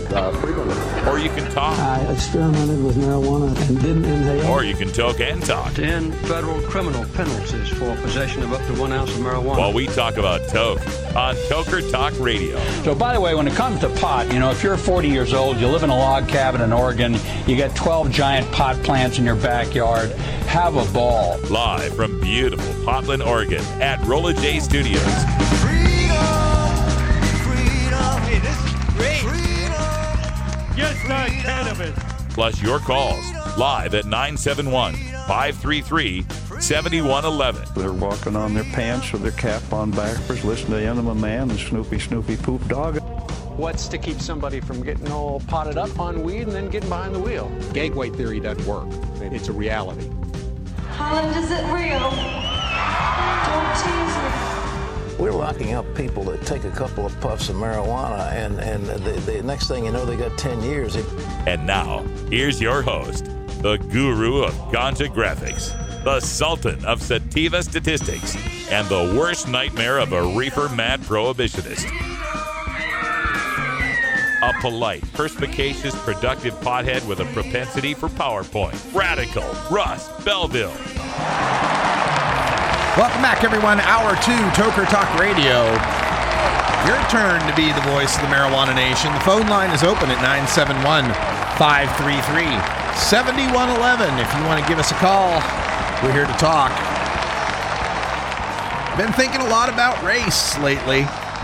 frequently. Or you can talk. I experimented with marijuana and didn't inhale. Or you can toke and talk. 10 federal criminal penalties for possession of up to 1 ounce of marijuana. While we talk about toke on Toker Talk Radio. So, by the way, when it comes to pot, if you're 40 years old, you live in a log cabin in Oregon, you got 12 giant pot plants in your backyard, have a ball. Live from beautiful Portland, Oregon at Rolla J Studios. Hey, this is great. Just like cannabis. Plus your calls live at 971-533-7111. They're walking on their pants with their cap on backwards, listening to Enema Man and Snoopy Poop Dog. What's to keep somebody from getting all potted up on weed and then getting behind the wheel? Gateway theory doesn't work. It's a reality. Holland, is it real? Don't tease me. We're locking up people that take a couple of puffs of marijuana, and the next thing you know, they got 10 years. And now, here's your host, the guru of ganja graphics, the sultan of sativa statistics, and the worst nightmare of a reefer mad prohibitionist. A polite, perspicacious, productive pothead with a propensity for PowerPoint. Radical Russ Belville. Welcome back, everyone. Hour 2, Toker Talk Radio. Your turn to be the voice of the Marijuana Nation. The phone line is open at 971-533-7111. If you want to give us a call, we're here to talk. Been thinking a lot about race lately.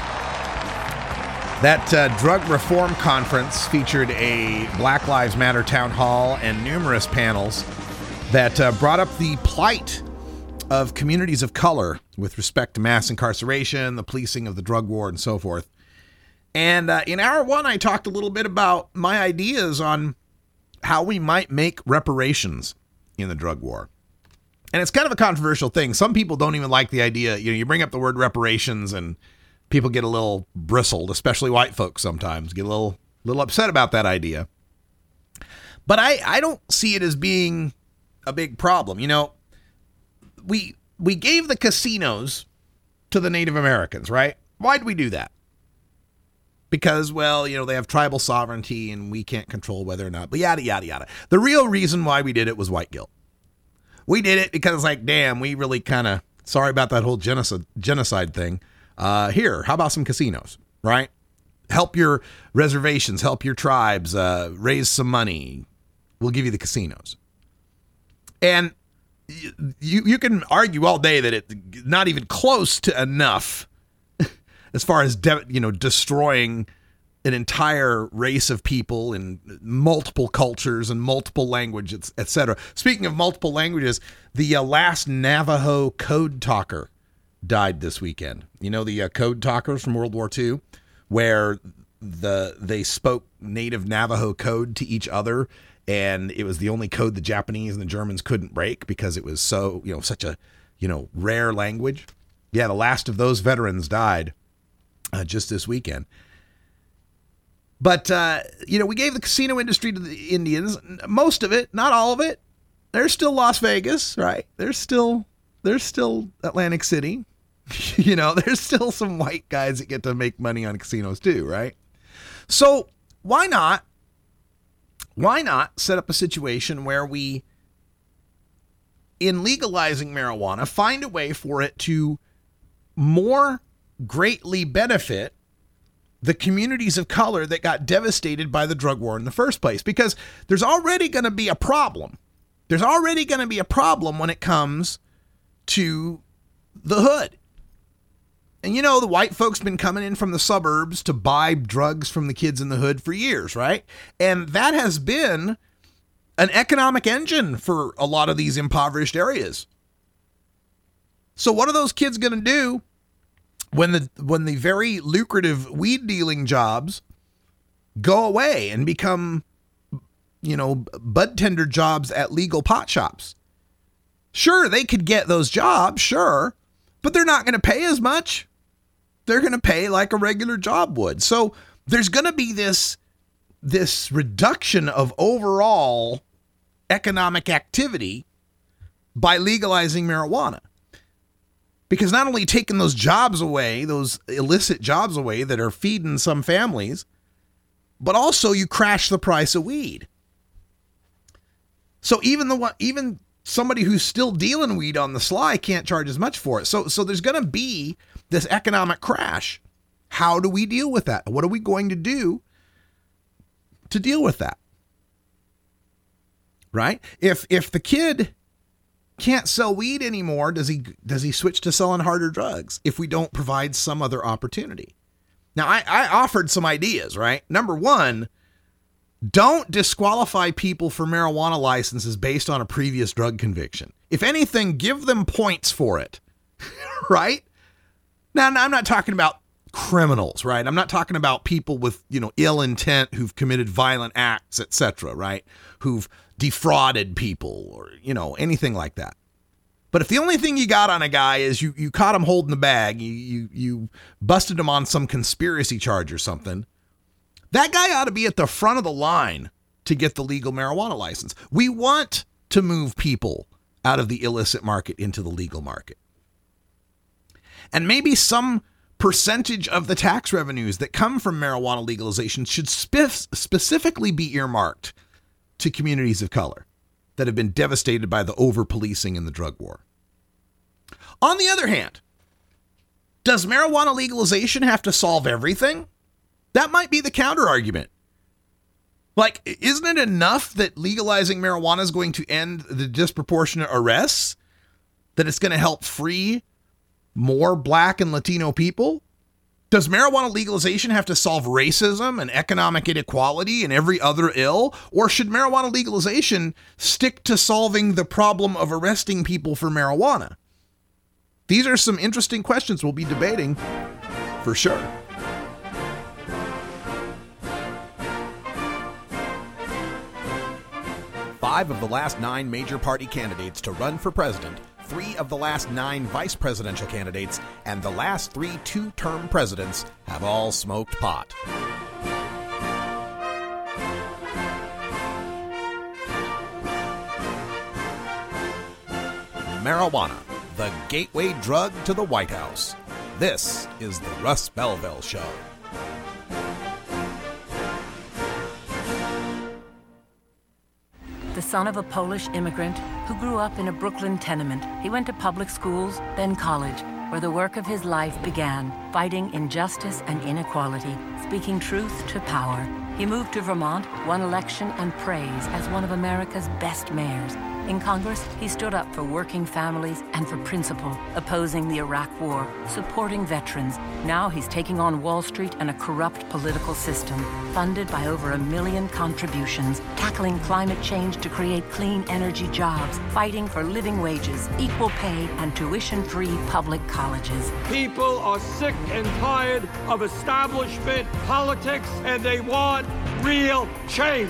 That drug reform conference featured a Black Lives Matter town hall and numerous panels that brought up the plight of communities of color with respect to mass incarceration, the policing of the drug war, and so forth. And in hour 1, I talked a little bit about my ideas on how we might make reparations in the drug war. And it's kind of a controversial thing. Some people don't even like the idea. You bring up the word reparations and people get a little bristled, especially white folks sometimes get a little upset about that idea. But I don't see it as being a big problem. We gave the casinos to the Native Americans, right? Why did we do that? Because, they have tribal sovereignty and we can't control whether or not, but yada, yada, yada. The real reason why we did it was white guilt. We did it because it's like, damn, we really sorry about that whole genocide thing. Here, how about some casinos, right? Help your reservations, help your tribes, raise some money. We'll give you the casinos. And you can argue all day that it's not even close to enough as far as destroying an entire race of people in multiple cultures and multiple languages, etc. Speaking of multiple languages, the last Navajo code talker died this weekend. The code talkers from World War II, where they spoke native Navajo code to each other. And it was the only code the Japanese and the Germans couldn't break because it was so, such a, rare language. Yeah, the last of those veterans died just this weekend. But, we gave the casino industry to the Indians. Most of it, not all of it. There's still Las Vegas, right? There's still Atlantic City. There's still some white guys that get to make money on casinos too, right? So why not set up a situation where we, in legalizing marijuana, find a way for it to more greatly benefit the communities of color that got devastated by the drug war in the first place? Because there's already going to be a problem. There's already going to be a problem when it comes to the hood. And the white folks been coming in from the suburbs to buy drugs from the kids in the hood for years, right? And that has been an economic engine for a lot of these impoverished areas. So what are those kids going to do when the very lucrative weed dealing jobs go away and become, bud tender jobs at legal pot shops? Sure, they could get those jobs, sure, but they're not going to pay as much. They're going to pay like a regular job would. So there's going to be this reduction of overall economic activity by legalizing marijuana. Because not only taking those jobs away, those illicit jobs away that are feeding some families, but also you crash the price of weed. So even somebody who's still dealing weed on the sly can't charge as much for it. So there's going to be this economic crash. How do we deal with that? What are we going to do to deal with that? Right? If the kid can't sell weed anymore, does he switch to selling harder drugs if we don't provide some other opportunity? Now, I offered some ideas, right? Number one, don't disqualify people for marijuana licenses based on a previous drug conviction. If anything, give them points for it, right? Now, I'm not talking about criminals, right? I'm not talking about people with, ill intent who've committed violent acts, etc., right? Who've defrauded people or, anything like that. But if the only thing you got on a guy is you caught him holding the bag, you busted him on some conspiracy charge or something, that guy ought to be at the front of the line to get the legal marijuana license. We want to move people out of the illicit market into the legal market. And maybe some percentage of the tax revenues that come from marijuana legalization should specifically be earmarked to communities of color that have been devastated by the over-policing in the drug war. On the other hand, does marijuana legalization have to solve everything? That might be the counter-argument. Like, isn't it enough that legalizing marijuana is going to end the disproportionate arrests? That it's going to help free more Black and Latino people? Does marijuana legalization have to solve racism and economic inequality and every other ill? Or should marijuana legalization stick to solving the problem of arresting people for marijuana? These are some interesting questions we'll be debating for sure. Five of the last 9 major party candidates to run for president, 3 of the last 9 vice presidential candidates, and the last 3 two-term presidents have all smoked pot. Marijuana, the gateway drug to the White House. This is the Russ Belville Show. The son of a Polish immigrant who grew up in a Brooklyn tenement, he went to public schools, then college, where the work of his life began, fighting injustice and inequality, speaking truth to power. He moved to Vermont, won election and praise as one of America's best mayors. In Congress, he stood up for working families and for principle, opposing the Iraq War, supporting veterans. Now he's taking on Wall Street and a corrupt political system, funded by over 1 million contributions, tackling climate change to create clean energy jobs, fighting for living wages, equal pay, and tuition-free public colleges. People are sick and tired of establishment politics, and they want real change.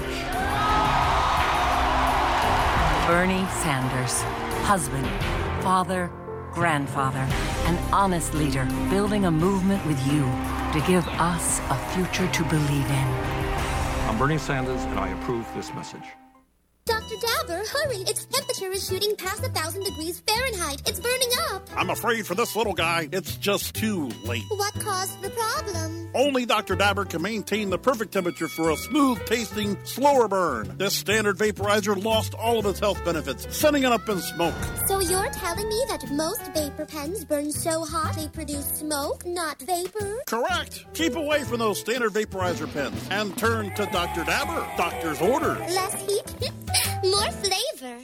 Bernie Sanders, husband, father, grandfather, an honest leader, building a movement with you to give us a future to believe in. I'm Bernie Sanders, and I approve this message. Dr. Dabber, hurry! Its temperature is shooting past 1,000 degrees Fahrenheit. It's burning up. I'm afraid for this little guy, it's just too late. What caused the problem? Only Dr. Dabber can maintain the perfect temperature for a smooth-tasting, slower burn. This standard vaporizer lost all of its health benefits, sending it up in smoke. So you're telling me that most vapor pens burn so hot they produce smoke, not vapor? Correct. Keep away from those standard vaporizer pens and turn to Dr. Dabber. Doctor's orders. Less heat, more flavor.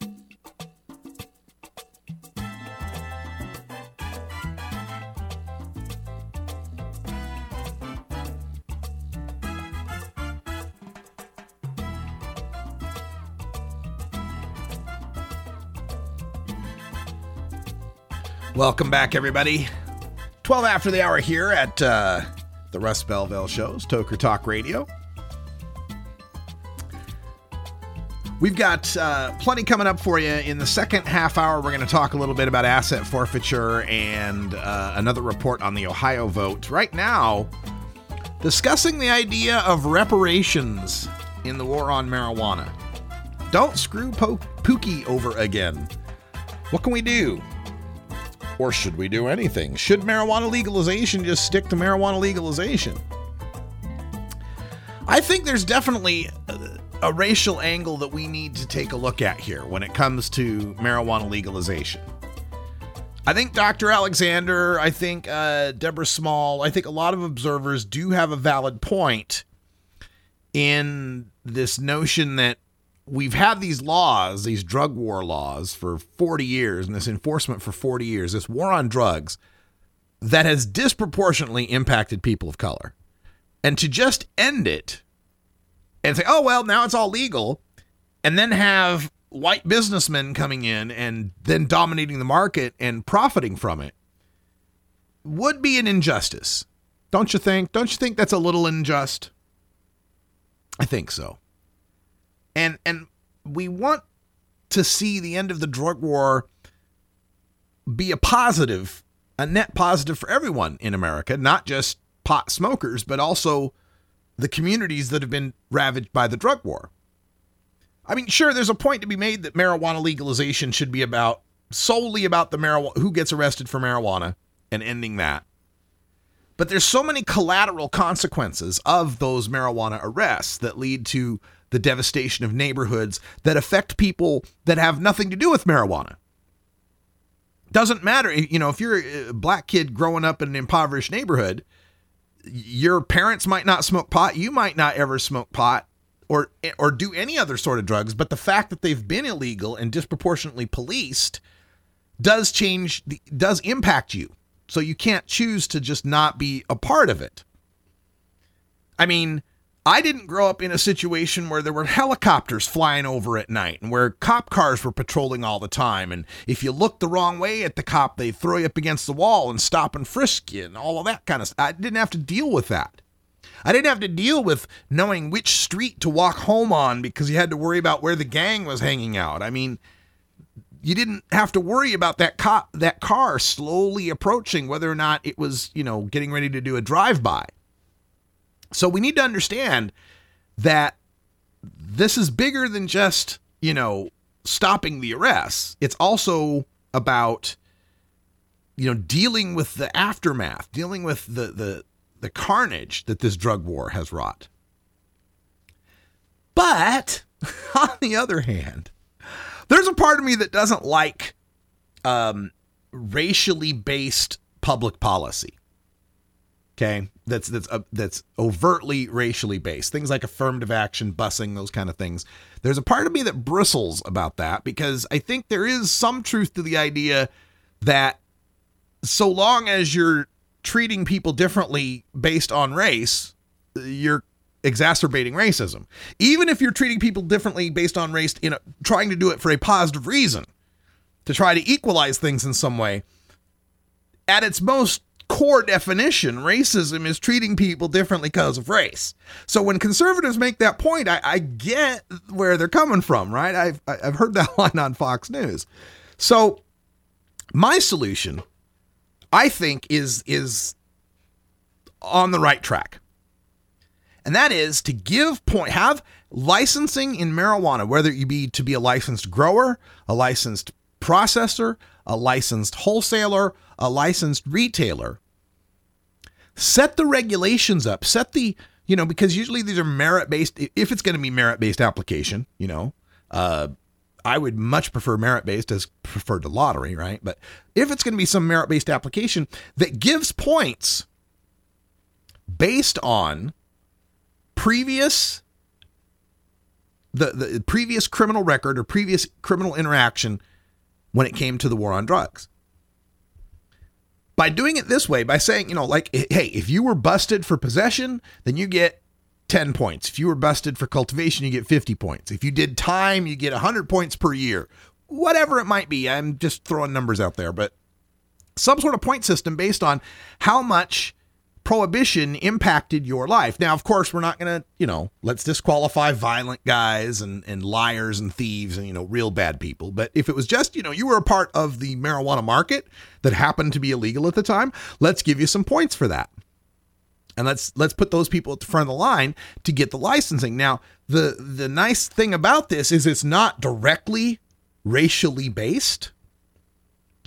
Welcome back, everybody. 12 after the hour here at the Russ Belville Show's Toker Talk Radio. We've got plenty coming up for you. In the second half hour, we're going to talk a little bit about asset forfeiture and another report on the Ohio vote. Right now, discussing the idea of reparations in the war on marijuana. Don't screw Pookie over again. What can we do? Or should we do anything? Should marijuana legalization just stick to marijuana legalization? I think there's definitely a racial angle that we need to take a look at here when it comes to marijuana legalization. I think Dr. Alexander, I think Deborah Small, I think a lot of observers do have a valid point in this notion that we've had these laws, these drug war laws for 40 years, and this enforcement for 40 years, this war on drugs that has disproportionately impacted people of color. And to just end it and say, oh, well, now it's all legal, and then have white businessmen coming in and then dominating the market and profiting from it would be an injustice. Don't you think? Don't you think that's a little unjust? I think so. And we want to see the end of the drug war be a positive, a net positive for everyone in America, not just pot smokers, but also the communities that have been ravaged by the drug war. I mean, sure, there's a point to be made that marijuana legalization should be solely about the marijuana, who gets arrested for marijuana, and ending that. But there's so many collateral consequences of those marijuana arrests that lead to the devastation of neighborhoods that affect people that have nothing to do with marijuana. Doesn't matter, if you're a black kid growing up in an impoverished neighborhood, your parents might not smoke pot, you might not ever smoke pot, or do any other sort of drugs, but the fact that they've been illegal and disproportionately policed does impact you. So you can't choose to just not be a part of it. I mean, I didn't grow up in a situation where there were helicopters flying over at night and where cop cars were patrolling all the time. And if you looked the wrong way at the cop, they'd throw you up against the wall and stop and frisk you and all of that kind of stuff. I didn't have to deal with that. I didn't have to deal with knowing which street to walk home on because you had to worry about where the gang was hanging out. I mean, you didn't have to worry about that car slowly approaching whether or not it was, getting ready to do a drive-by. So we need to understand that this is bigger than just, stopping the arrests. It's also about, dealing with the aftermath, dealing with the carnage that this drug war has wrought. But on the other hand, there's a part of me that doesn't like racially based public policy. Okay, that's overtly racially based. Things like affirmative action, busing, those kind of things. There's a part of me that bristles about that because I think there is some truth to the idea that so long as you're treating people differently based on race, you're exacerbating racism. Even if you're treating people differently based on race, trying to do it for a positive reason, to try to equalize things in some way, at its most core definition, racism is treating people differently because of race. So when conservatives make that point, I get where they're coming from, right? I've heard that line on Fox News. So my solution, I think, is on the right track. And that is to have licensing in marijuana, whether you be to be a licensed grower, a licensed processor, a licensed wholesaler, a licensed retailer. Set the regulations up, because usually these are merit-based. If it's going to be merit-based application, I would much prefer merit-based as preferred to lottery, right? But if it's going to be some merit-based application that gives points based on the previous criminal record or previous criminal interaction when it came to the war on drugs. By doing it this way, by saying, hey, if you were busted for possession, then you get 10 points. If you were busted for cultivation, you get 50 points. If you did time, you get 100 points per year. Whatever it might be. I'm just throwing numbers out there, but some sort of point system based on how much prohibition impacted your life. Now, of course, we're not going to, let's disqualify violent guys and liars and thieves and, real bad people. But if it was just, you were a part of the marijuana market that happened to be illegal at the time, let's give you some points for that. And let's put those people at the front of the line to get the licensing. Now, the nice thing about this is it's not directly racially based.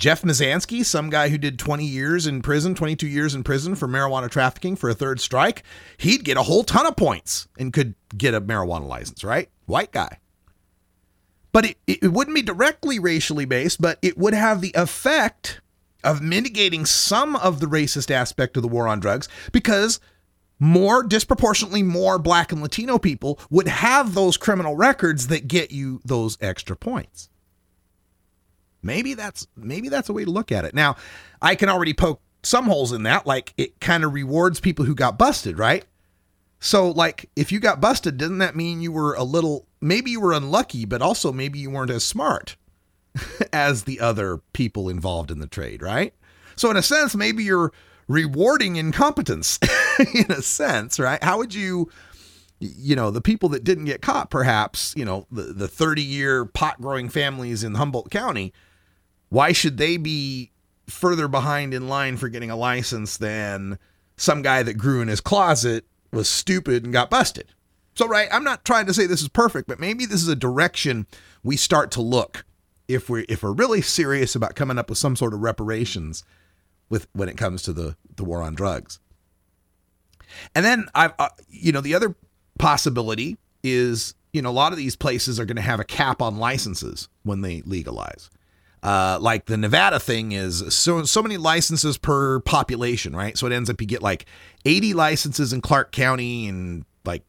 Jeff Mizanskey, some guy who did 22 years in prison for marijuana trafficking for a third strike, he'd get a whole ton of points and could get a marijuana license, right? White guy. But it wouldn't be directly racially based, but it would have the effect of mitigating some of the racist aspect of the war on drugs, because disproportionately more Black and Latino people would have those criminal records that get you those extra points. Maybe that's a way to look at it. Now, I can already poke some holes in that, like it kind of rewards people who got busted, right? So, like, if you got busted, doesn't that mean you were maybe you were unlucky, but also maybe you weren't as smart as the other people involved in the trade, right? So in a sense, maybe you're rewarding incompetence in a sense, right? How would you the people that didn't get caught, perhaps, the 30-year pot-growing families in Humboldt County, why should they be further behind in line for getting a license than some guy that grew in his closet, was stupid, and got busted? So, right, I'm not trying to say this is perfect, but maybe this is a direction we start to look if we're really serious about coming up with some sort of reparations when it comes to the war on drugs. And then the other possibility is, a lot of these places are going to have a cap on licenses when they legalize. Like the Nevada thing is so many licenses per population, right? So it ends up you get like 80 licenses in Clark County and like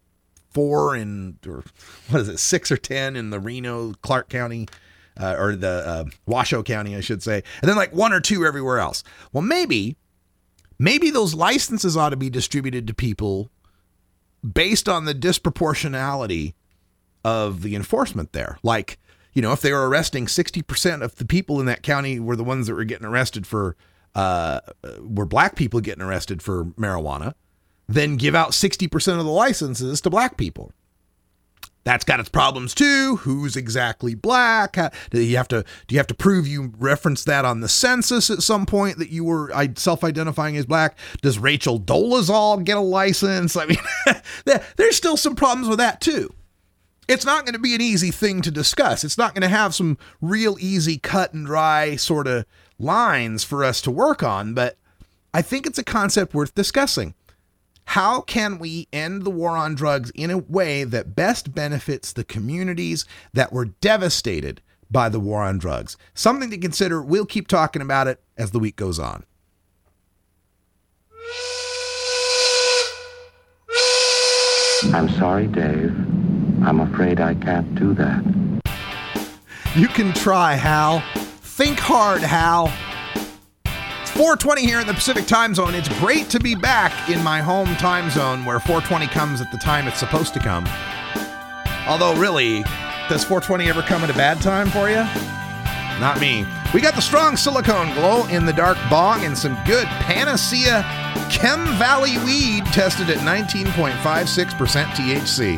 6 or 10 in the Reno, Clark County, or the Washoe County, I should say. And then like 1 or 2 everywhere else. Well, maybe those licenses ought to be distributed to people based on the disproportionality of the enforcement there. Like, if they were arresting 60% of the people in that county were the ones that were getting arrested were Black people getting arrested for marijuana, then give out 60% of the licenses to Black people. That's got its problems too. Who's exactly Black? Do you have to prove you referenced that on the census at some point that you were self-identifying as Black? Does Rachel Dolezal get a license? I mean, there's still some problems with that too. It's not going to be an easy thing to discuss. It's not going to have some real easy cut and dry sort of lines for us to work on, but I think it's a concept worth discussing. How can we end the war on drugs in a way that best benefits the communities that were devastated by the war on drugs? Something to consider. We'll keep talking about it as the week goes on. I'm sorry, Dave. I'm afraid I can't do that. You can try, Hal. Think hard, Hal. It's 4:20 here in the Pacific time zone. It's great to be back in my home time zone where 4:20 comes at the time it's supposed to come. Although, really, does 4:20 ever come at a bad time for you? Not me. We got the strong silicone glow in the dark bong and some good Panacea Chem Valley weed tested at 19.56% THC.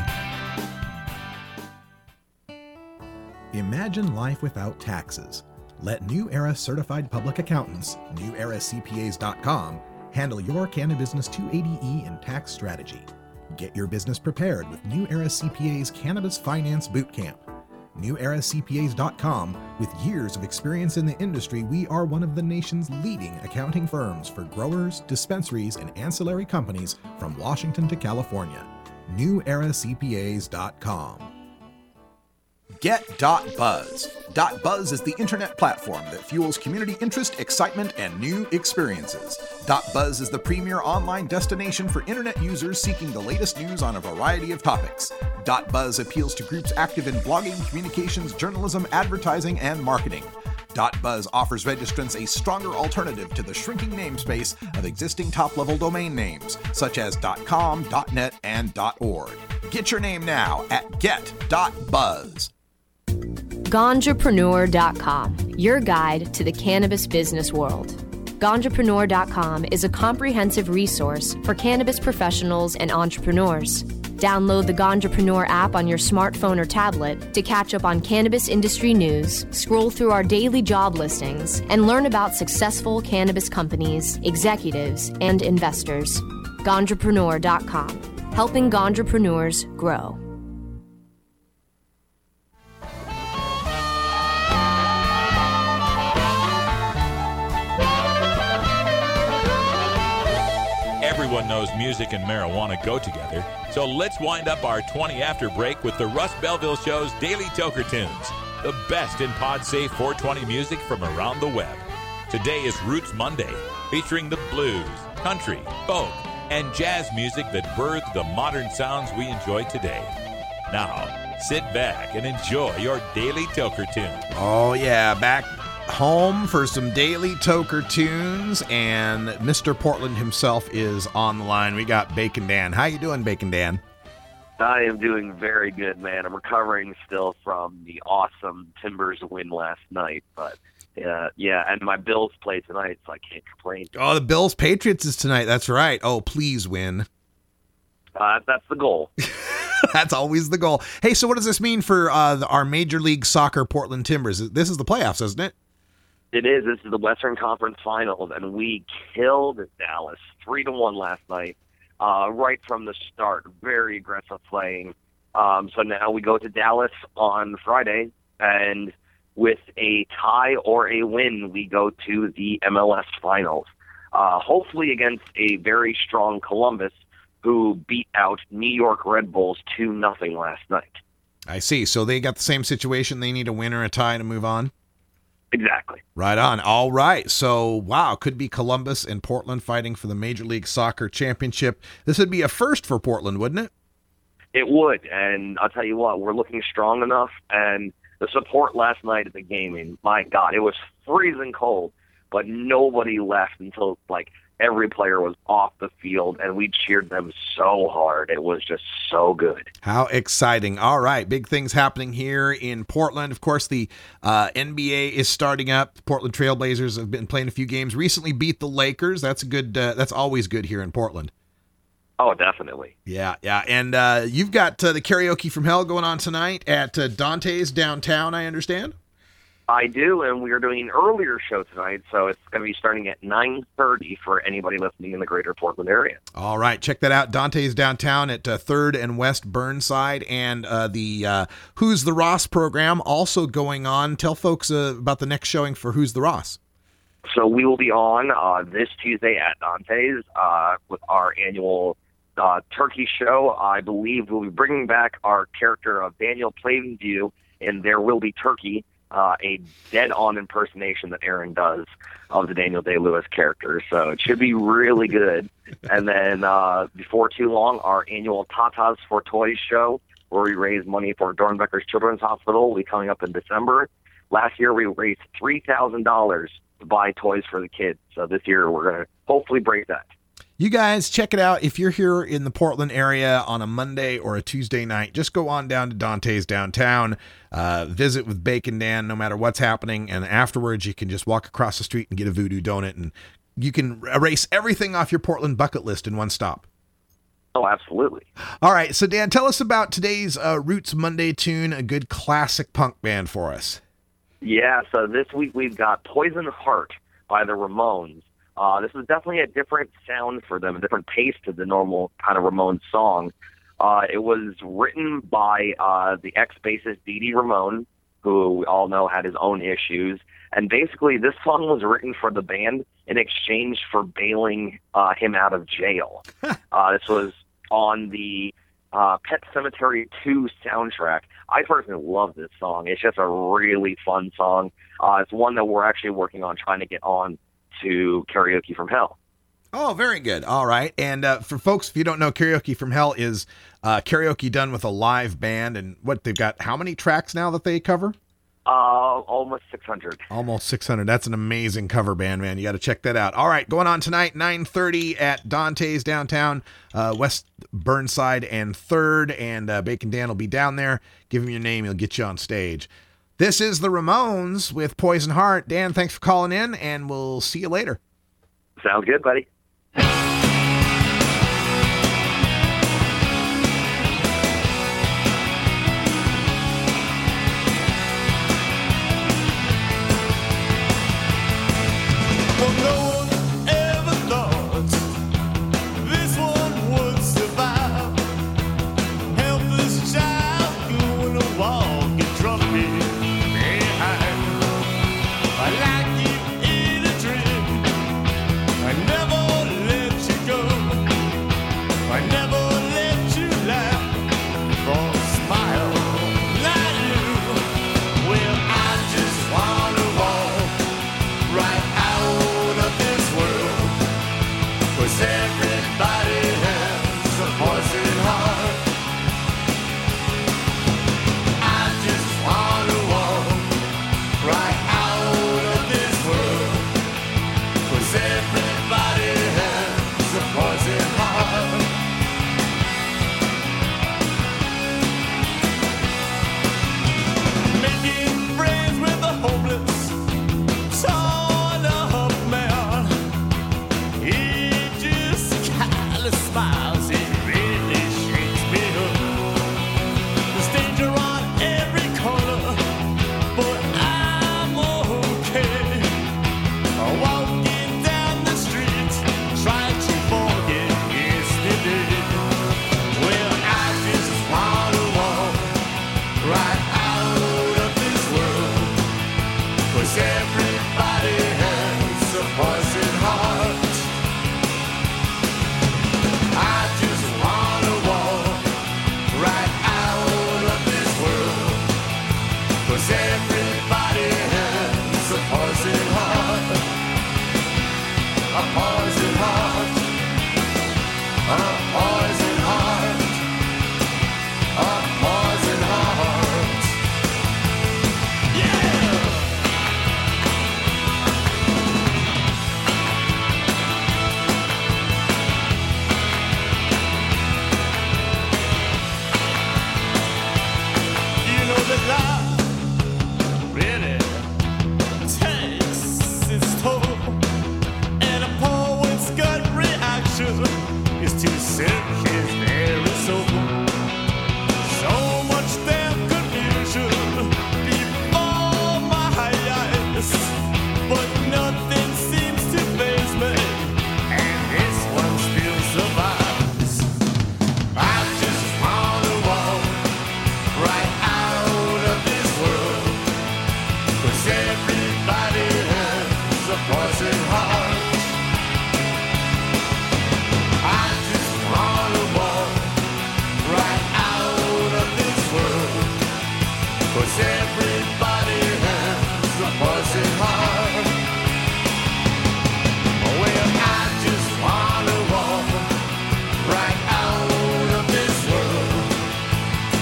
Imagine life without taxes. Let New Era Certified Public Accountants, NewEraCPAs.com, handle your Cannabis 280E and tax strategy. Get your business prepared with New Era CPA's Cannabis Finance Bootcamp. NewEraCPAs.com, with years of experience in the industry, we are one of the nation's leading accounting firms for growers, dispensaries, and ancillary companies from Washington to California. NewEraCPAs.com. Get.Buzz. .Buzz is the internet platform that fuels community interest, excitement, and new experiences. .Buzz is the premier online destination for internet users seeking the latest news on a variety of topics. .Buzz appeals to groups active in blogging, communications, journalism, advertising, and marketing. .Buzz offers registrants a stronger alternative to the shrinking namespace of existing top-level domain names, such as .com, .net, and .org. Get your name now at get.buzz. Ganjapreneur.com, your guide to the cannabis business world. Ganjapreneur.com is a comprehensive resource for cannabis professionals and entrepreneurs. Download the Ganjapreneur app on your smartphone or tablet to catch up on cannabis industry news, scroll through our daily job listings, and learn about successful cannabis companies, executives, and investors. Ganjapreneur.com, helping Ganjapreneurs grow. everyone knows music and marijuana go together, so let's wind up our 20 after break with the Russ Belville Show's Daily Toker Tunes, the best in pod-safe 420 music from around the web. Today is Roots Monday, featuring the blues, country, folk, and jazz music that birthed the modern sounds we enjoy today. Now, sit back and enjoy your Daily Toker Tune. Oh, yeah, back home for some Daily Toker Tunes, and Mr. Portland himself is on the line. We got Bacon Dan. How you doing, Bacon Dan? I am doing very good, man. I'm recovering still from the awesome Timbers win last night, but and my Bills play tonight, so I can't complain. Oh, the Bills Patriots is tonight. That's right. Oh, please win. That's the goal. That's always the goal. Hey, so what does this mean for our Major League Soccer Portland Timbers? This is the playoffs, isn't it? It is. This is the Western Conference Finals, and we killed Dallas 3-1 last night, right from the start. Very aggressive playing. So now we go to Dallas on Friday, and with a tie or a win, we go to the MLS Finals, hopefully against a very strong Columbus, who beat out New York Red Bulls 2-0 last night. I see. So they got the same situation. They need a win or a tie to move on? Exactly. Right on. All right. So, wow, could be Columbus and Portland fighting for the Major League Soccer Championship. This would be a first for Portland, wouldn't it? It would. And I'll tell you what, we're looking strong enough. And the support last night at the game, and my God, it was freezing cold, but nobody left until, every player was off the field, and we cheered them so hard. It was just so good. How exciting. All right, big things happening here in Portland. Of course, the NBA is starting up. Portland Trailblazers have been playing a few games. Recently beat the Lakers. That's good. That's always good here in Portland. Oh, definitely. Yeah. And you've got the Karaoke from Hell going on tonight at Dante's downtown, I understand? I do, and we are doing an earlier show tonight, so it's going to be starting at 9:30 for anybody listening in the greater Portland area. All right, check that out. Dante's downtown at 3rd and West Burnside, and the Who's the Ross program also going on. Tell folks about the next showing for Who's the Ross. So we will be on this Tuesday at Dante's with our annual turkey show. I believe we'll be bringing back our character of Daniel Plainview in There Will Be Turkey, a dead-on impersonation that Aaron does of the Daniel Day-Lewis character. So it should be really good. And then before too long, our annual Tatas for Toys show, where we raise money for Dornbeckers Children's Hospital, will be coming up in December. Last year, we raised $3,000 to buy toys for the kids. So this year, we're going to hopefully break that. You guys, check it out. If you're here in the Portland area on a Monday or a Tuesday night, just go on down to Dante's downtown, visit with Bacon Dan, no matter what's happening, and afterwards you can just walk across the street and get a Voodoo Donut, and you can erase everything off your Portland bucket list in one stop. Oh, absolutely. All right, so Dan, tell us about today's Roots Monday tune, a good classic punk band for us. Yeah, so this week we've got Poison Heart by the Ramones. This is definitely a different sound for them, a different pace to the normal kind of Ramones song. It was written by the ex-bassist Dee Dee Ramone, who we all know had his own issues. And basically, this song was written for the band in exchange for bailing him out of jail. This was on the Pet Sematary 2 soundtrack. I personally love this song. It's just a really fun song. It's one that we're actually working on trying to get on to Karaoke from Hell. Oh, very good. All right. And for folks, if you don't know, Karaoke from Hell is karaoke done with a live band. And what they've got, how many tracks now that they cover? Almost 600. Almost 600. That's an amazing cover band, man. You got to check that out. All right. Going on tonight, 9:30 at Dante's downtown, West Burnside and 3rd. And Bacon Dan will be down there. Give him your name. He'll get you on stage. This is the Ramones with Poison Heart. Dan, thanks for calling in, and we'll see you later. Sounds good, buddy. Like it in a dream, I never let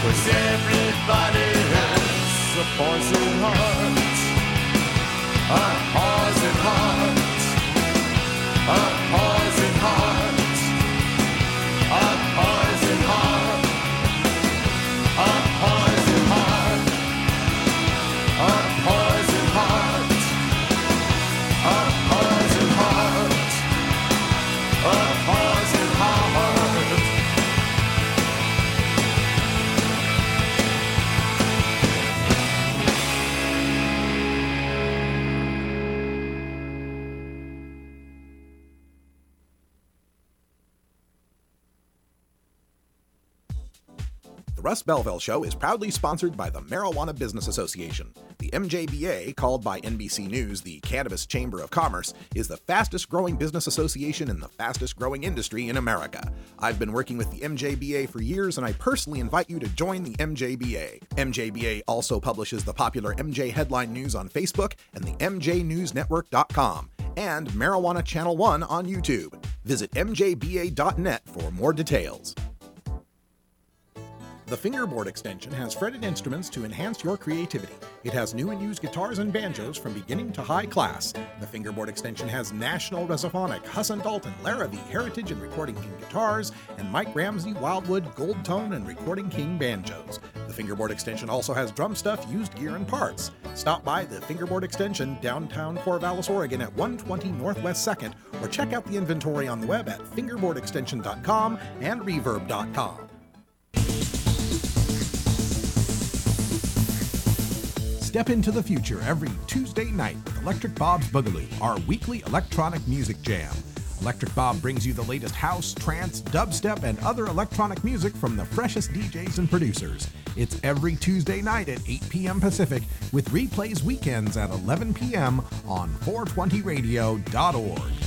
'cause everybody has a poison heart, a poison heart, a poison heart, a poison heart, a poison heart, a poison heart, a poison heart, a poison heart. The Russ Belville Show is proudly sponsored by the Marijuana Business Association. The MJBA, called by NBC News the Cannabis Chamber of Commerce, is the fastest growing business association in the fastest growing industry in America. I've been working with the MJBA for years, and I personally invite you to join the MJBA. MJBA also publishes the popular MJ Headline News on Facebook and the MJNewsNetwork.com, and Marijuana Channel 1 on YouTube. Visit mjba.net for more details. The Fingerboard Extension has fretted instruments to enhance your creativity. It has new and used guitars and banjos from beginning to high class. The Fingerboard Extension has National Resophonic, Husson Dalton, Larrabee, Heritage and Recording King guitars, and Mike Ramsey, Wildwood, Gold Tone, and Recording King banjos. The Fingerboard Extension also has drum stuff, used gear, and parts. Stop by the Fingerboard Extension, downtown Corvallis, Oregon at 120 Northwest 2nd, or check out the inventory on the web at fingerboardextension.com and reverb.com. Step into the future every Tuesday night with Electric Bob's Boogaloo, our weekly electronic music jam. Electric Bob brings you the latest house, trance, dubstep, and other electronic music from the freshest DJs and producers. It's every Tuesday night at 8 p.m. Pacific, with replays weekends at 11 p.m. on 420radio.org.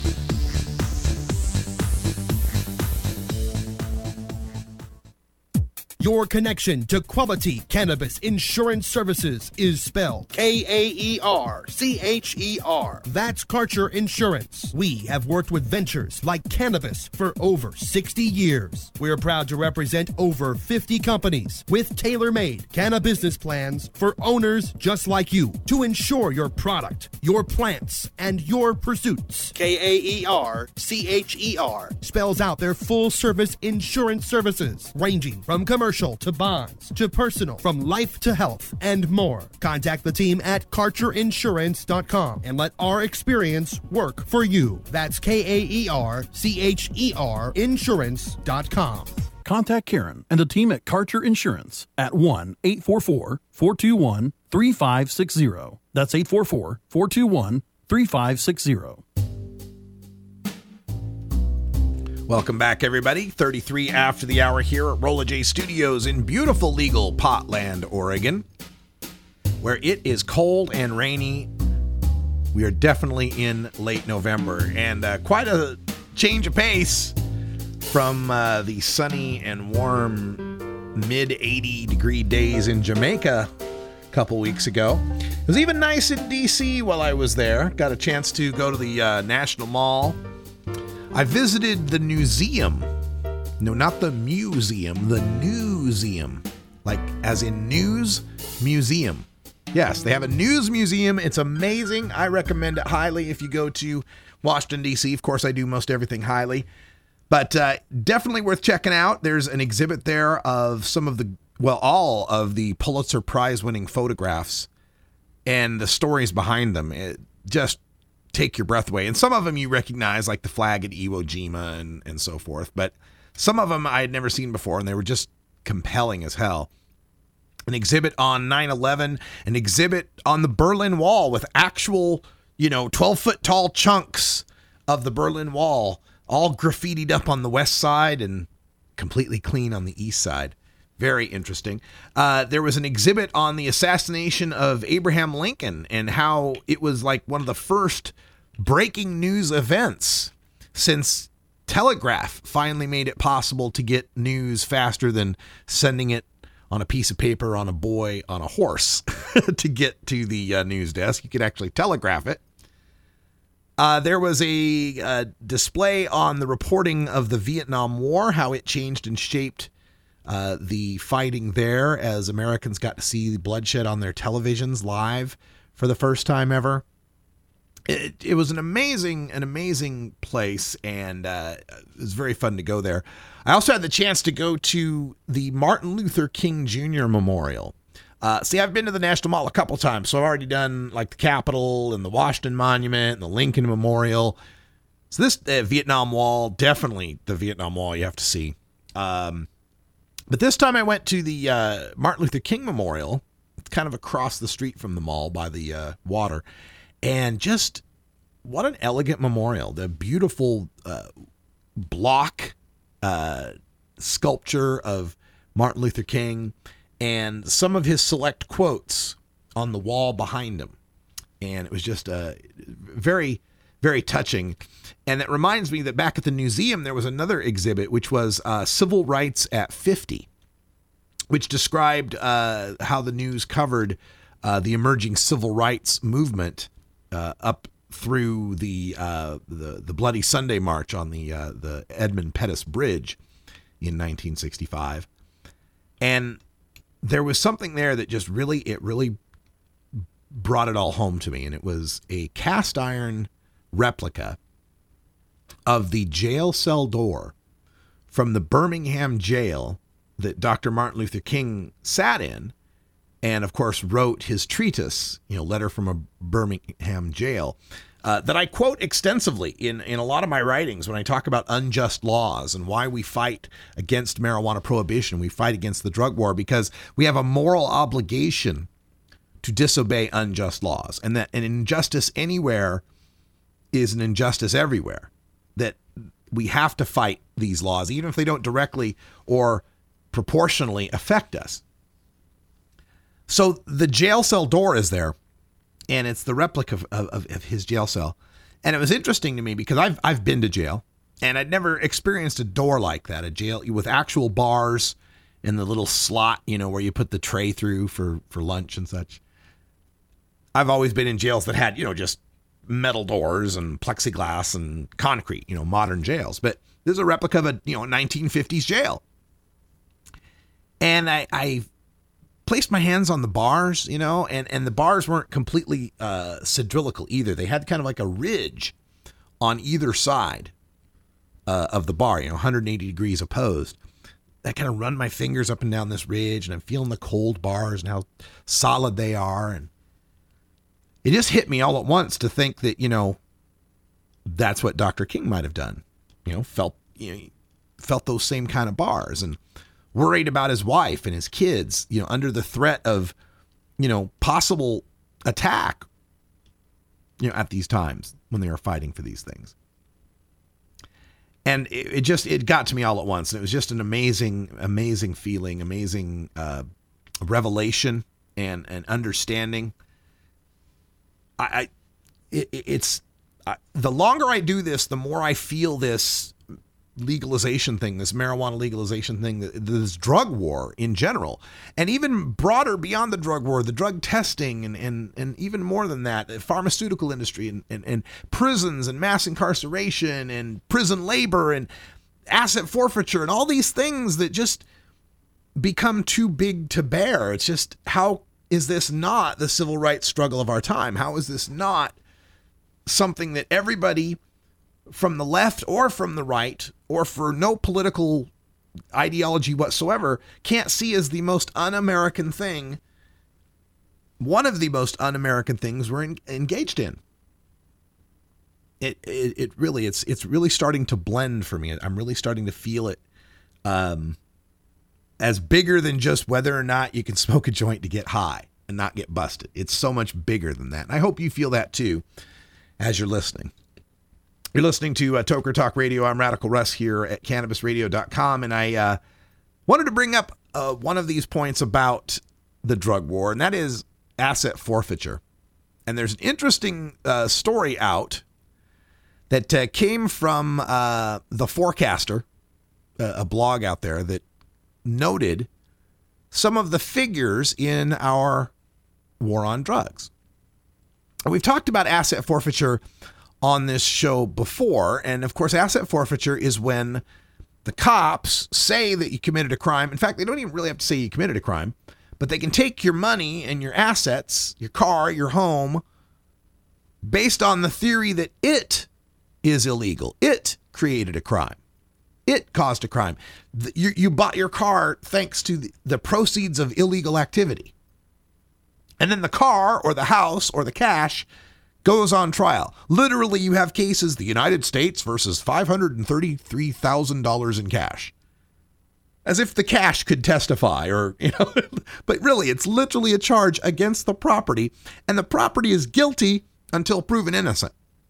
Your connection to quality cannabis insurance services is spelled K-A-E-R-C-H-E-R. That's Karcher Insurance. We have worked with ventures like cannabis for over 60 years. We're proud to represent over 50 companies with tailor-made cannabis plans for owners just like you to insure your product, your plants, and your pursuits. K-A-E-R-C-H-E-R spells out their full-service insurance services, ranging from commercial to bonds to personal, from life to health, and more. Contact the team at KarcherInsurance.com and let our experience work for you. That's K-A-E-R-C-H-E-R Insurance.com. Contact Karen and the team at Karcher Insurance at 1-844-421-3560. That's 844-421-3560. Welcome back, everybody. 33 after the hour here at Rolla J Studios in beautiful legal Potland, Oregon, where it is cold and rainy. We are definitely in late November, and quite a change of pace from the sunny and warm mid-80 degree days in Jamaica a couple weeks ago. It was even nice in D.C. while I was there. Got a chance to go to the National Mall. I visited the museum. No, not the museum, the newseum. Like, as in news museum. Yes, they have a news museum. It's amazing. I recommend it highly if you go to Washington, D.C. Of course, I do most everything highly. But definitely worth checking out. There's an exhibit there of some of the, well, all of the Pulitzer Prize-winning photographs and the stories behind them. It just take your breath away. And some of them you recognize, like the flag at Iwo Jima and so forth. But some of them I had never seen before, and they were just compelling as hell. An exhibit on 9/11, an exhibit on the Berlin Wall with actual, 12-foot tall chunks of the Berlin Wall, all graffitied up on the west side and completely clean on the east side. Very interesting. There was an exhibit on the assassination of Abraham Lincoln and how it was like one of the first breaking news events since telegraph finally made it possible to get news faster than sending it on a piece of paper on a boy on a horse to get to the news desk. You could actually telegraph it. There was a display on the reporting of the Vietnam War, how it changed and shaped the fighting there as Americans got to see the bloodshed on their televisions live for the first time ever. It was an amazing place, and it was very fun to go there. I also had the chance to go to the Martin Luther King Jr. Memorial. See, I've been to the National Mall a couple times, so I've already done like the Capitol and the Washington Monument and the Lincoln Memorial. So this Vietnam Wall, definitely the Vietnam Wall you have to see. But this time I went to the Martin Luther King Memorial, kind of across the street from the mall by the water. And just what an elegant memorial. The beautiful block sculpture of Martin Luther King and some of his select quotes on the wall behind him. And it was just very, very touching. And it reminds me that back at the museum, there was another exhibit, which was Civil Rights at 50, which described how the news covered the emerging civil rights movement up through the Bloody Sunday March on the Edmund Pettus Bridge in 1965. And there was something there that just really brought it all home to me. And it was a cast iron replica of the jail cell door from the Birmingham jail that Dr. Martin Luther King sat in, and of course wrote his treatise, Letter from a Birmingham Jail, that I quote extensively in a lot of my writings when I talk about unjust laws and why we fight against marijuana prohibition. We fight against the drug war because we have a moral obligation to disobey unjust laws, and that an injustice anywhere is an injustice everywhere, that we have to fight these laws, even if they don't directly or proportionally affect us. So the jail cell door is there, and it's the replica of his jail cell. And it was interesting to me because I've been to jail, and I'd never experienced a door like that, a jail with actual bars and the little slot, where you put the tray through for lunch and such. I've always been in jails that had, just metal doors and plexiglass and concrete, modern jails. But this is a replica of a, 1950s jail. And I placed my hands on the bars, and the bars weren't completely cylindrical either. They had kind of like a ridge on either side of the bar, 180 degrees opposed. I kind of run my fingers up and down this ridge, and I'm feeling the cold bars and how solid they are. And it just hit me all at once to think that, that's what Dr. King might have done. Felt those same kind of bars and worried about his wife and his kids, under the threat of, possible attack, at these times when they were fighting for these things. And it got to me all at once. And it was just an amazing feeling, amazing revelation and understanding. The longer I do this, the more I feel this legalization thing, this marijuana legalization thing, this drug war in general, and even broader beyond the drug war, the drug testing and even more than that, the pharmaceutical industry and prisons and mass incarceration and prison labor and asset forfeiture and all these things that just become too big to bear. It's just, how is this not the civil rights struggle of our time? How is this not something that everybody from the left or from the right, or for no political ideology whatsoever, can't see as the most un-American thing, one of the most un-American things we're engaged in? It's really starting to blend for me. I'm really starting to feel it as bigger than just whether or not you can smoke a joint to get high and not get busted. It's so much bigger than that. And I hope you feel that too as you're listening. You're listening to Toker Talk Radio. I'm Radical Russ here at CannabisRadio.com, and I wanted to bring up one of these points about the drug war, and that is asset forfeiture. And there's an interesting story out that came from The Forecaster, a blog out there that noted some of the figures in our war on drugs. And we've talked about asset forfeiture on this show before, and of course asset forfeiture is when the cops say that you committed a crime. In fact, they don't even really have to say you committed a crime, but they can take your money and your assets, your car, your home, based on the theory that it is illegal. It created a crime. It caused a crime. You bought your car thanks to the proceeds of illegal activity. And then the car or the house or the cash goes on trial. Literally, you have cases, the United States versus $533,000 in cash. As if the cash could testify or, but really, it's literally a charge against the property, and the property is guilty until proven innocent.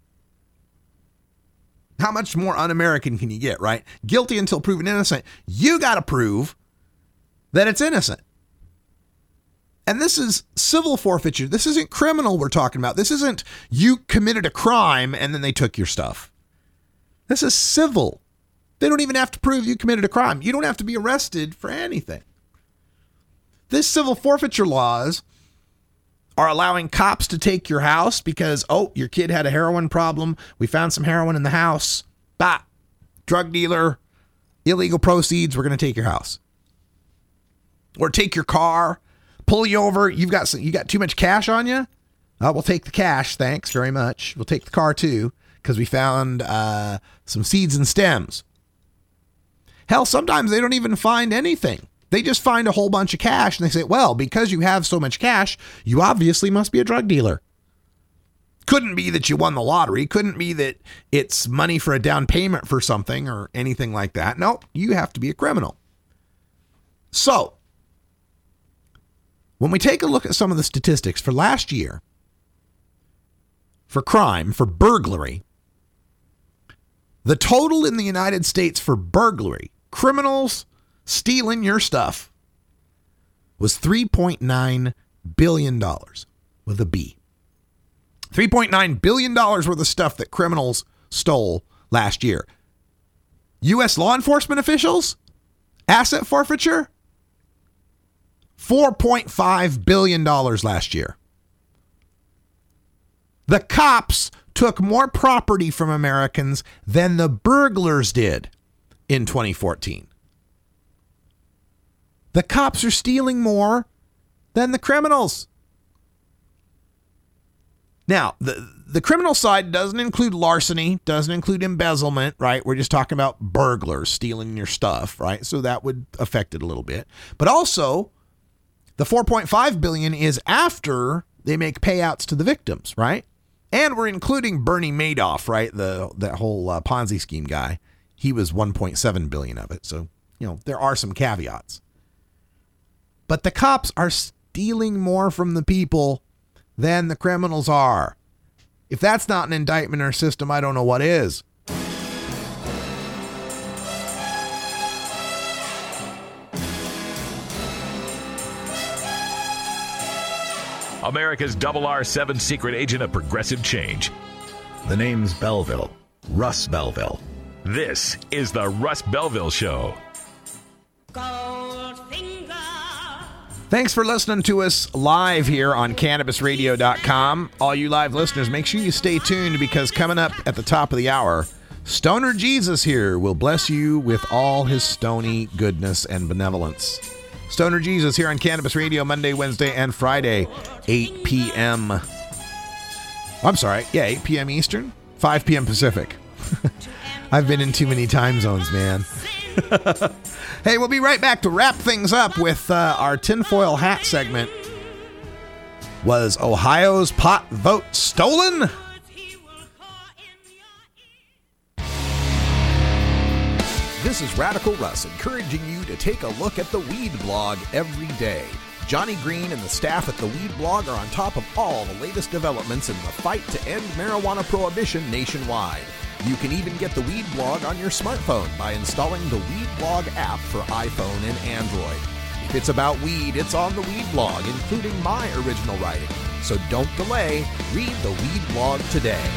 How much more un-American can you get, right? Guilty until proven innocent. You got to prove that it's innocent. And this is civil forfeiture. This isn't criminal we're talking about. This isn't you committed a crime and then they took your stuff. This is civil. They don't even have to prove you committed a crime. You don't have to be arrested for anything. This civil forfeiture laws are allowing cops to take your house because, your kid had a heroin problem. We found some heroin in the house. Bah, drug dealer, illegal proceeds. We're going to take your house. Or take your car. Pull you over. You got too much cash on you? We'll take the cash. Thanks very much. We'll take the car too because we found some seeds and stems. Hell, sometimes they don't even find anything. They just find a whole bunch of cash and they say, well, because you have so much cash, you obviously must be a drug dealer. Couldn't be that you won the lottery. Couldn't be that it's money for a down payment for something or anything like that. No, you have to be a criminal. So, when we take a look at some of the statistics for last year, for crime, for burglary, the total in the United States for burglary, criminals stealing your stuff, was $3.9 billion with a B. $3.9 billion worth of stuff that criminals stole last year. U.S. law enforcement officials, asset forfeiture, $4.5 billion last year. The cops took more property from Americans than the burglars did in 2014. The cops are stealing more than the criminals. Now, the criminal side doesn't include larceny, doesn't include embezzlement, right? We're just talking about burglars stealing your stuff, right? So that would affect it a little bit. But also, the $4.5 billion is after they make payouts to the victims, right? And we're including Bernie Madoff, right? That whole Ponzi scheme guy. He was $1.7 billion of it. So, there are some caveats. But the cops are stealing more from the people than the criminals are. If that's not an indictment in our system, I don't know what is. America's RR7 secret agent of progressive change. The name's Belville. Russ Belville. This is the Russ Belville Show. Thanks for listening to us live here on CannabisRadio.com. All you live listeners, make sure you stay tuned because coming up at the top of the hour, Stoner Jesus here will bless you with all his stony goodness and benevolence. Stoner Jesus here on Cannabis Radio Monday, Wednesday, and Friday, 8 p.m. I'm sorry. Yeah, 8 p.m. Eastern, 5 p.m. Pacific. I've been in too many time zones, man. Hey, we'll be right back to wrap things up with our tinfoil hat segment. Was Ohio's pot vote stolen? This is Radical Russ encouraging you to take a look at the Weed Blog every day. Johnny Green and the staff at the Weed Blog are on top of all the latest developments in the fight to end marijuana prohibition nationwide. You can even get the Weed Blog on your smartphone by installing the Weed Blog app for iPhone and Android. If it's about weed, it's on the Weed Blog, including my original writing. So don't delay. Read the Weed Blog today.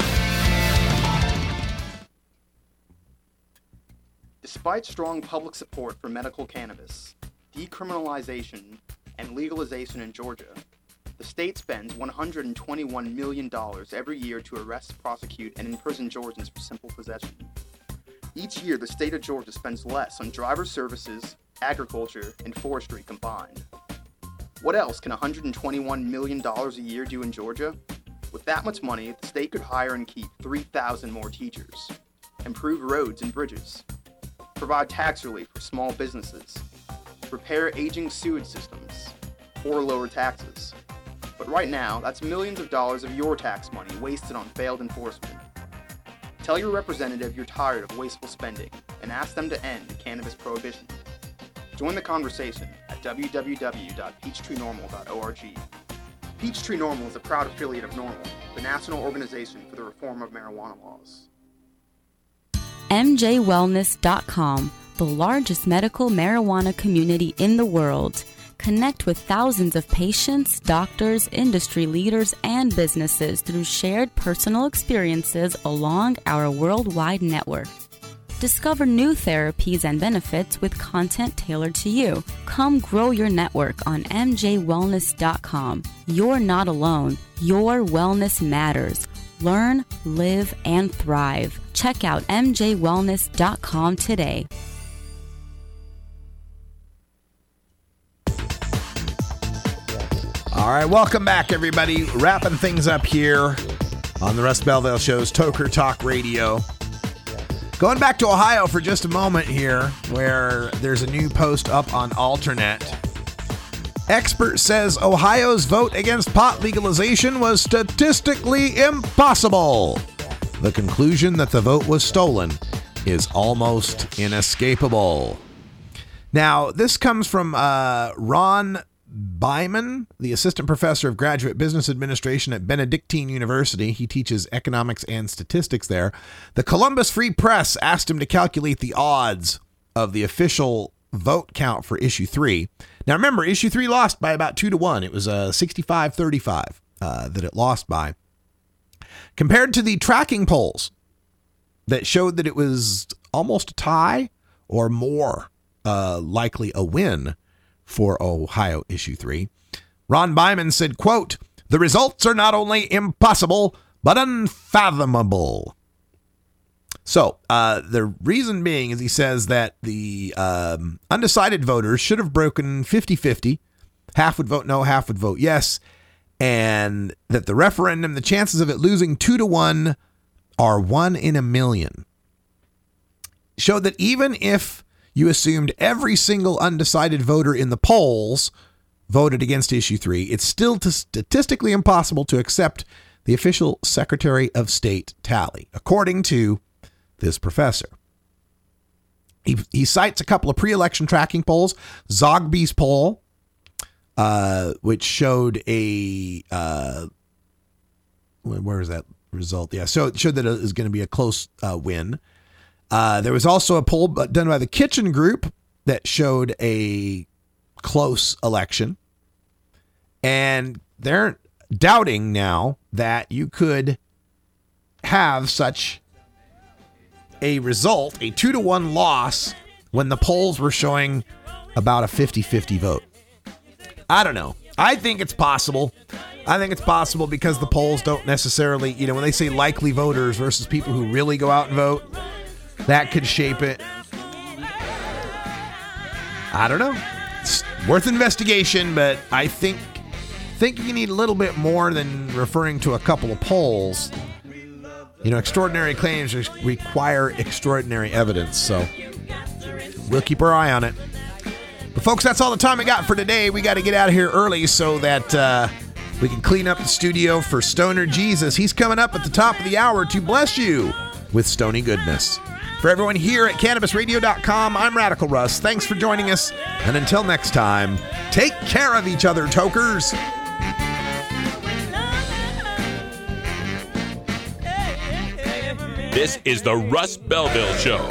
Despite strong public support for medical cannabis, decriminalization, and legalization in Georgia, the state spends $121 million every year to arrest, prosecute, and imprison Georgians for simple possession. Each year, the state of Georgia spends less on driver services, agriculture, and forestry combined. What else can $121 million a year do in Georgia? With that much money, the state could hire and keep 3,000 more teachers, improve roads and bridges, provide tax relief for small businesses, repair aging sewage systems, or lower taxes. But right now, that's millions of dollars of your tax money wasted on failed enforcement. Tell your representative you're tired of wasteful spending and ask them to end cannabis prohibition. Join the conversation at www.peachtreenormal.org. Peachtree NORML is a proud affiliate of NORML, the National Organization for the Reform of Marijuana Laws. MJWellness.com, the largest medical marijuana community in the world. Connect with thousands of patients, doctors, industry leaders, and businesses through shared personal experiences along our worldwide network. Discover new therapies and benefits with content tailored to you. Come grow your network on MJWellness.com. You're not alone. Your wellness matters. Learn, live, and thrive. Check out MJWellness.com today. All right, welcome back, everybody. Wrapping things up here on the Russ Belville Show's Toker Talk Radio. Going back to Ohio for just a moment here, where there's a new post up on Alternet. Expert says Ohio's vote against pot legalization was statistically impossible. The conclusion that the vote was stolen is almost inescapable. Now, this comes from Ron Byman, the assistant professor of graduate business administration at Benedictine University. He teaches economics and statistics there. The Columbus Free Press asked him to calculate the odds of the official vote count for issue 3. Now remember, issue 3 lost by about 2-1. It was 65-35 that it lost by. Compared to the tracking polls that showed that it was almost a tie or more likely a win for Ohio issue 3. Ron Byman said, quote, "The results are not only impossible, but unfathomable." So the reason being is he says that the undecided voters should have broken 50-50. Half would vote no, half would vote yes. And that the referendum, the chances of it losing 2-1 are 1 in a million. Showed that even if you assumed every single undecided voter in the polls voted against issue 3, it's still statistically impossible to accept the official Secretary of State tally, according to this professor. He cites a couple of pre-election tracking polls, Zogby's poll, which showed a where is that result? Yeah, so it showed that it was going to be a close win. There was also a poll done by the Kitchen Group that showed a close election. And they're doubting now that you could have such a result, a 2-1 loss, when the polls were showing about a 50-50 vote. I don't know. I think it's possible. I think it's possible because the polls don't necessarily, when they say likely voters versus people who really go out and vote, that could shape it. I don't know. It's worth investigation, but I think you need a little bit more than referring to a couple of polls. Extraordinary claims require extraordinary evidence, so we'll keep our eye on it. But folks, that's all the time we got for today. We got to get out of here early so that we can clean up the studio for Stoner Jesus. He's coming up at the top of the hour to bless you with Stony goodness. For everyone here at CannabisRadio.com, I'm Radical Russ. Thanks for joining us. And until next time, take care of each other, tokers. This is the Russ Belville Show.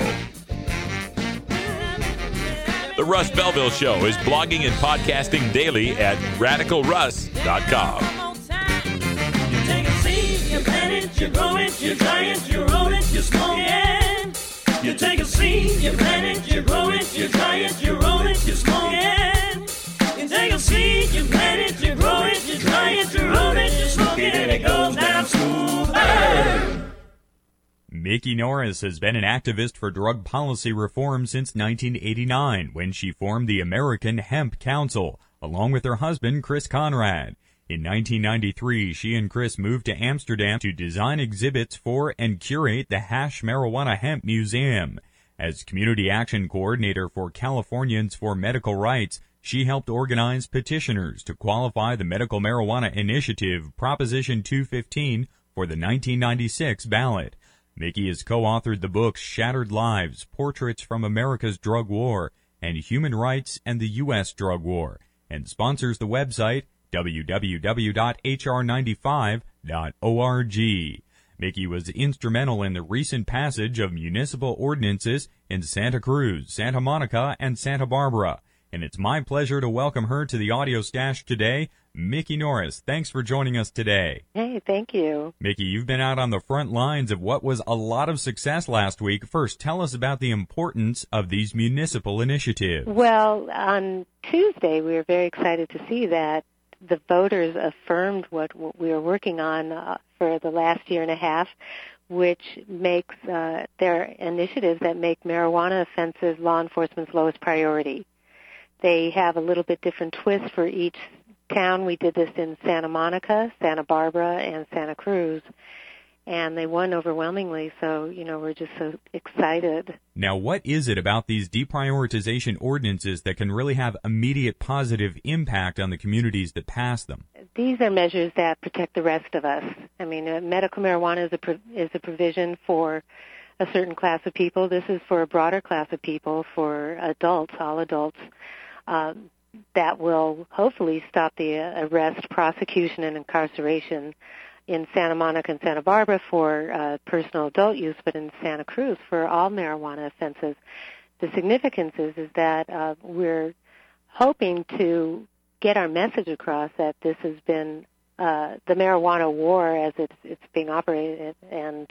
The Russ Belville Show is blogging and podcasting daily at RadicalRuss.com. You take a seed, you plant it, you grow it, you dry it, you roll it, you smoke it. You take a seed, you plant it, you grow it, you dry it, you roll it, you smoke it. You take a seed, you plant it, you grow it, you dry it, you roll it, you smoke it, and it goes down smooth. Mickey Norris has been an activist for drug policy reform since 1989, when she formed the American Hemp Council, along with her husband, Chris Conrad. In 1993, she and Chris moved to Amsterdam to design exhibits for and curate the Hash Marijuana Hemp Museum. As Community Action Coordinator for Californians for Medical Rights, she helped organize petitioners to qualify the Medical Marijuana Initiative, Proposition 215, for the 1996 ballot. Mickey has co-authored the books Shattered Lives, Portraits from America's Drug War, and Human Rights and the U.S. Drug War, and sponsors the website www.hr95.org. Mickey was instrumental in the recent passage of municipal ordinances in Santa Cruz, Santa Monica, and Santa Barbara. And it's my pleasure to welcome her to the Audio Stash today. Mickey Norris, thanks for joining us today. Hey, thank you. Mickey, you've been out on the front lines of what was a lot of success last week. First, tell us about the importance of these municipal initiatives. Well, on Tuesday, we were very excited to see that the voters affirmed what we were working on for the last year and a half, which makes their initiatives that make marijuana offenses law enforcement's lowest priority. They have a little bit different twist for each town. We did this in Santa Monica, Santa Barbara, and Santa Cruz, and they won overwhelmingly, so, we're just so excited. Now, what is it about these deprioritization ordinances that can really have immediate positive impact on the communities that pass them? These are measures that protect the rest of us. I mean, medical marijuana is a provision for a certain class of people. This is for a broader class of people, for adults, all adults, that will hopefully stop the arrest, prosecution, and incarceration in Santa Monica and Santa Barbara for personal adult use, but in Santa Cruz for all marijuana offenses. The significance is that we're hoping to get our message across that this has been the marijuana war, as it's being operated and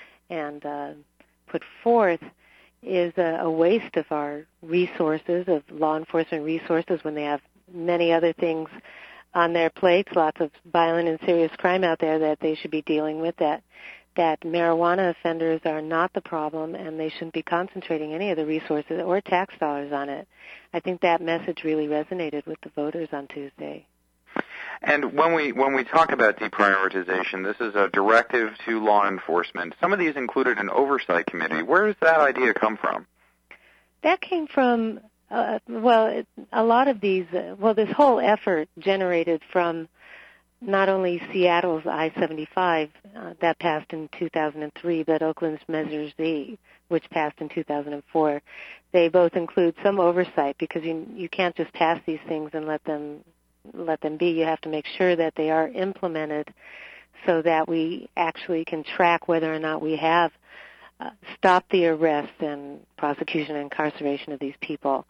put forth, is a waste of our resources, of law enforcement resources, when they have many other things on their plates, lots of violent and serious crime out there that they should be dealing with, that marijuana offenders are not the problem and they shouldn't be concentrating any of the resources or tax dollars on it. I think that message really resonated with the voters on Tuesday. And when we talk about deprioritization, this is a directive to law enforcement. Some of these included an oversight committee. Where does that idea come from? That came from a lot of these, this whole effort generated from not only Seattle's I-75 that passed in 2003, but Oakland's Measure Z, which passed in 2004. They both include some oversight, because you can't just pass these things and let them be. You have to make sure that they are implemented so that we actually can track whether or not we have stopped the arrest and prosecution and incarceration of these people.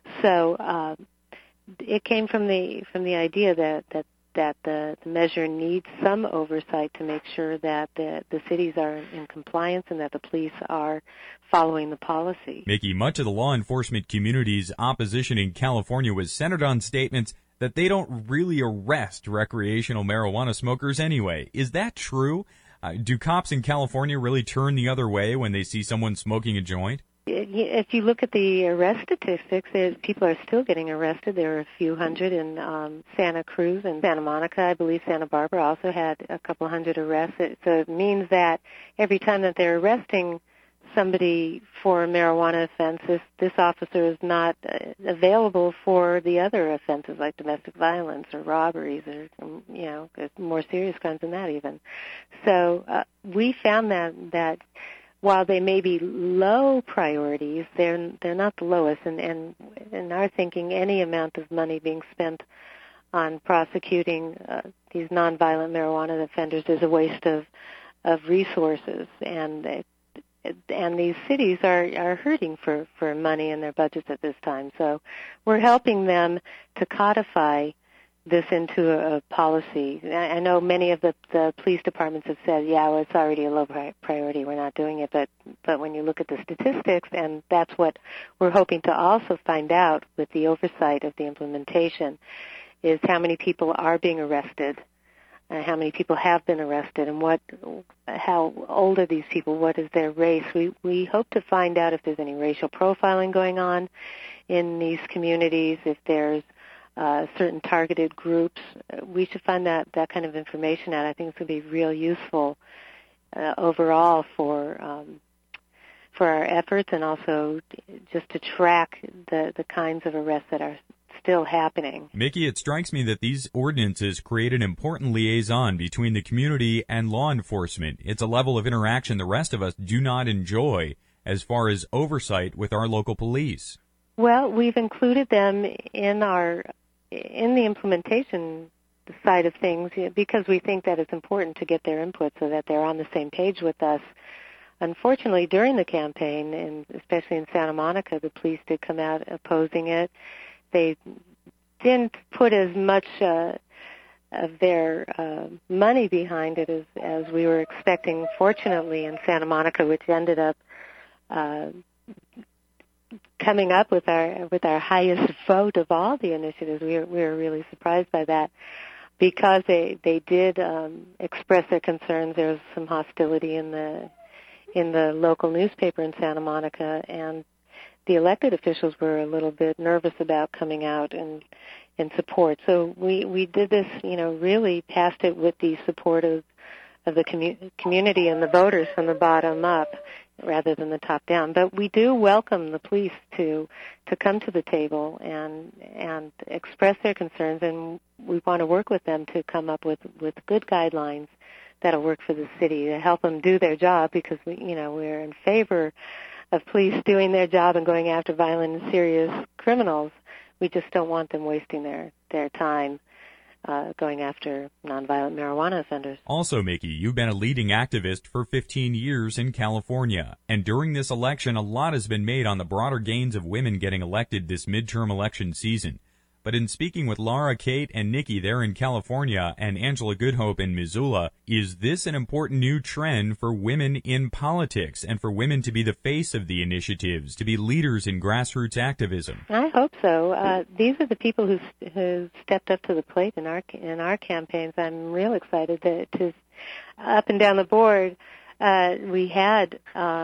So it came from the idea that the measure needs some oversight to make sure that the cities are in compliance and that the police are following the policy. Mickey, much of the law enforcement community's opposition in California was centered on statements that they don't really arrest recreational marijuana smokers anyway. Is that true? Do cops in California really turn the other way when they see someone smoking a joint? If you look at the arrest statistics, people are still getting arrested. There are a few hundred in Santa Cruz and Santa Monica. I believe Santa Barbara also had a couple hundred arrests. So it means that every time that they're arresting somebody for a marijuana offense, this officer is not available for the other offenses like domestic violence or robberies or, more serious crimes than that even. So we found that while they may be low priorities, they're not the lowest. And in our thinking, any amount of money being spent on prosecuting these nonviolent marijuana offenders is a waste of resources. And these cities are hurting for money in their budgets at this time. So we're helping them to codify this into a policy. I know many of the police departments have said, it's already a low priority, we're not doing it. But when you look at the statistics, and that's what we're hoping to also find out with the oversight of the implementation, is how many people are being arrested how many people have been arrested, and how old are these people, what is their race. We hope to find out if there's any racial profiling going on in these communities, if there's certain targeted groups. We should find that kind of information out. I think it's going to be real useful overall for our efforts, and also just to track the kinds of arrests that are still happening. Mickey, it strikes me that these ordinances create an important liaison between the community and law enforcement. It's a level of interaction the rest of us do not enjoy as far as oversight with our local police. Well, we've included them in the implementation side of things because we think that it's important to get their input so that they're on the same page with us. Unfortunately, during the campaign, and especially in Santa Monica, the police did come out opposing it. They didn't put as much of their money behind it as we were expecting, fortunately, in Santa Monica, which ended up coming up with our highest vote of all the initiatives. We were really surprised by that because they did express their concerns. There was some hostility in the local newspaper in Santa Monica, and the elected officials were a little bit nervous about coming out in support. So we did this, really passed it with the support of the community and the voters from the bottom up rather than the top down. But we do welcome the police to come to the table and express their concerns, and we want to work with them to come up with good guidelines that'll work for the city to help them do their job, because we're in favor of police doing their job and going after violent and serious criminals. We just don't want them wasting their time going after nonviolent marijuana offenders. Also, Mickey, you've been a leading activist for 15 years in California, and during this election, a lot has been made on the broader gains of women getting elected this midterm election season. But in speaking with Laura, Kate, and Nikki there in California and Angela Goodhope in Missoula, is this an important new trend for women in politics and for women to be the face of the initiatives, to be leaders in grassroots activism? I hope so. These are the people who stepped up to the plate in our campaigns. I'm real excited to up and down the board. We had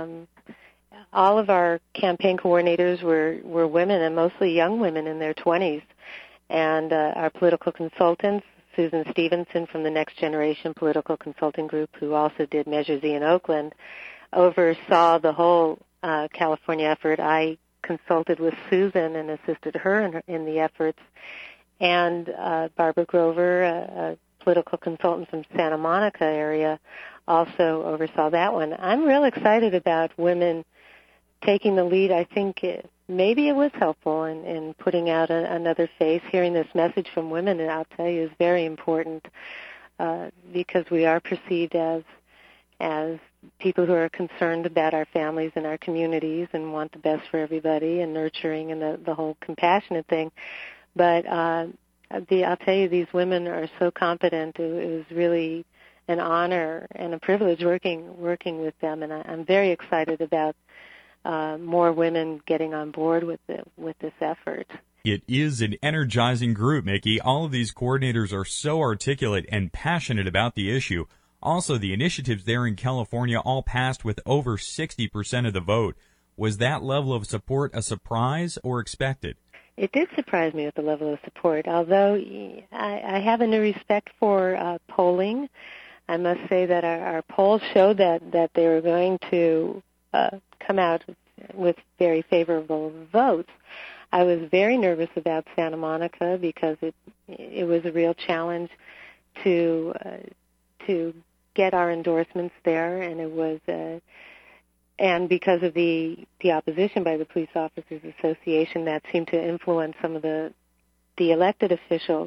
all of our campaign coordinators were women, and mostly young women in their 20s. And our political consultants, Susan Stevenson from the Next Generation Political Consulting Group, who also did Measure Z in Oakland, oversaw the whole California effort. I consulted with Susan and assisted her in the efforts. And Barbara Grover, a political consultant from Santa Monica area, also oversaw that one. I'm real excited about women taking the lead. I think maybe it was helpful in putting out another face. Hearing this message from women, and I'll tell you, is very important because we are perceived as people who are concerned about our families and our communities and want the best for everybody and nurturing and the whole compassionate thing. But I'll tell you, these women are so competent. It was really an honor and a privilege working with them, and I'm very excited about more women getting on board with this effort. It is an energizing group, Mickey. All of these coordinators are so articulate and passionate about the issue. Also, the initiatives there in California all passed with over 60% of the vote. Was that level of support a surprise or expected? It did surprise me with the level of support, although I have a new respect for polling. I must say that our polls showed that they were going to come out with very favorable votes. I was very nervous about Santa Monica because it was a real challenge to get our endorsements there, and it was and because of the opposition by the Police Officers Association, that seemed to influence some of the elected officials.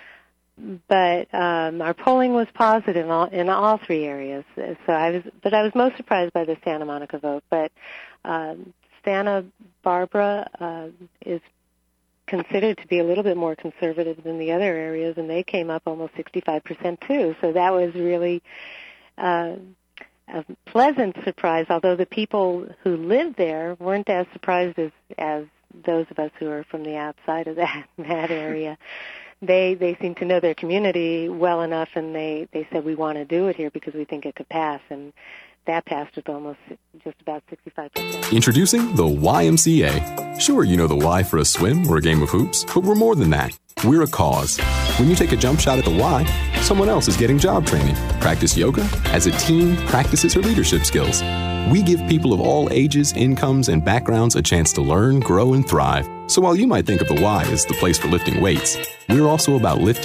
But our polling was positive in all three areas. So I was most surprised by the Santa Monica vote. But Santa Barbara is considered to be a little bit more conservative than the other areas, and they came up almost 65% too. So that was really a pleasant surprise. Although the people who lived there weren't as surprised as those of us who are from the outside of that area. they seem to know their community well enough, and they said, we want to do it here because we think it could pass, and that passed with almost just about 65%. Introducing the YMCA. Sure, you know the Y for a swim or a game of hoops, but we're more than that. We're a cause. When you take a jump shot at the Y, someone else is getting job training. Practice yoga as a team practices her leadership skills. We give people of all ages, incomes, and backgrounds a chance to learn, grow, and thrive. So while you might think of the Y as the place for lifting weights, we're also about lifting